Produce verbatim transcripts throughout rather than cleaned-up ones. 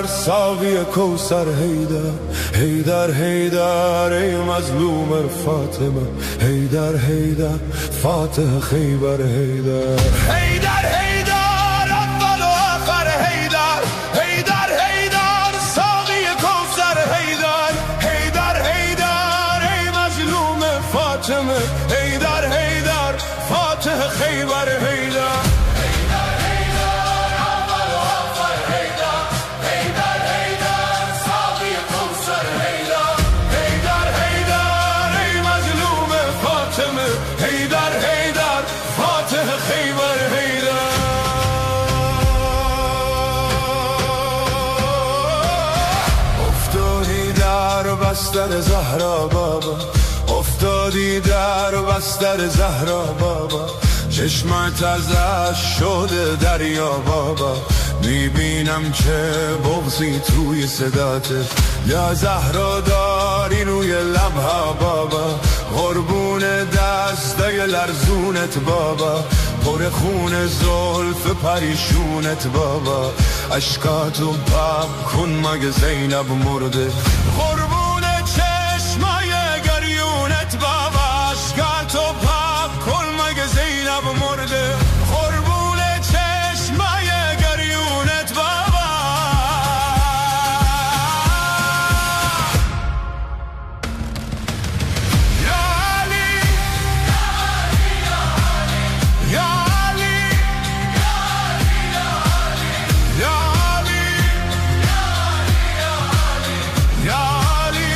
ساقی کوثر حیدر، حیدر حیدر ای مظلوم فاطمه، حیدر حیدر فاتح خیبر حیدر، حیدر حیدر اول و آخر حیدر، حیدر حیدر ساقی کوثر حیدر، حیدر حیدر ای مظلوم فاطمه، حیدر حیدر فاتح خیبر حیدر. بستر زهرا بابا، افتادی در بستر زهرا بابا، چشمت ازش شده دریا بابا، میبینم که بغضی توی صداته، یا زهرا داری روی لبها بابا، قربون دسته لرزونت بابا، پر خون زلف پریشونت بابا، اشکاتو پاک کن مگه زینب مرده، قربون چشمای گریونت بابا، اشکاتو پاک کن مگه زینب مرده، قربون چشمای گریونت بابا. یا علی یا علی یا علی یا علی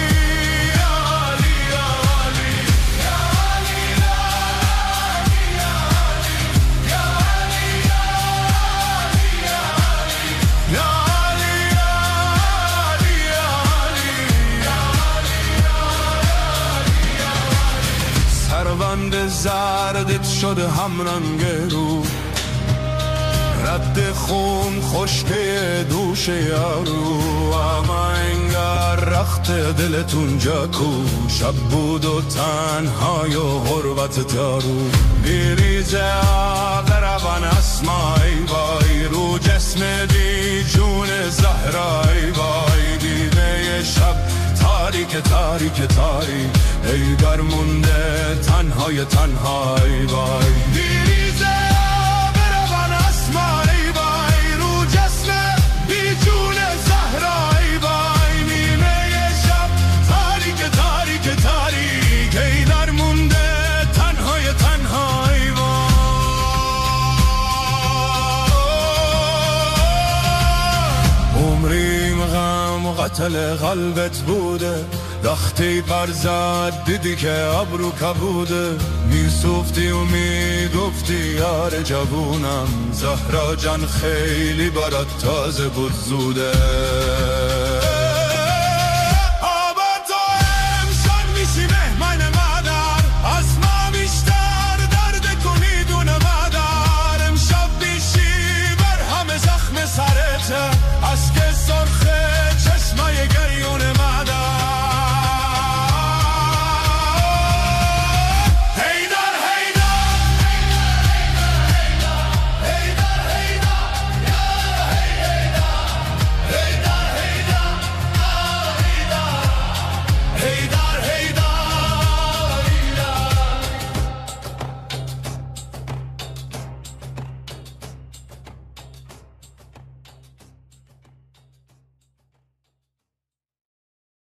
سربند زردت شده همرنگ رو، رد خون خشکه دوش یارو، اما انگار رخت دلتون جا کو، شب بود و تنهای و غربت دارو، بیریزه آقربان اسمای وای، رو جسم دی جون زهرای وای، دیده شب تاریک تاریک تاریک، ای در مونده تنهای تنهای وای، بیریزه آقربان اسمای وای، رو جسم بی جون زهرای وای، نیمه شب تاریک تاریک تاریک، ای در مونده تنهای تنهای وای. عمریم غم قتل قلبت بوده، وقتی برزد دیدی که ابرو کبوده، میسوفتی و میگفتی یار جوونم، زهرا جان خیلی برات تازه بود زوده، آبا تو امشان میشی مهمان مادر، از ما بیشتر درد کنی دون مادر، امشب بیشی بر همه زخم سرته، از که سرخ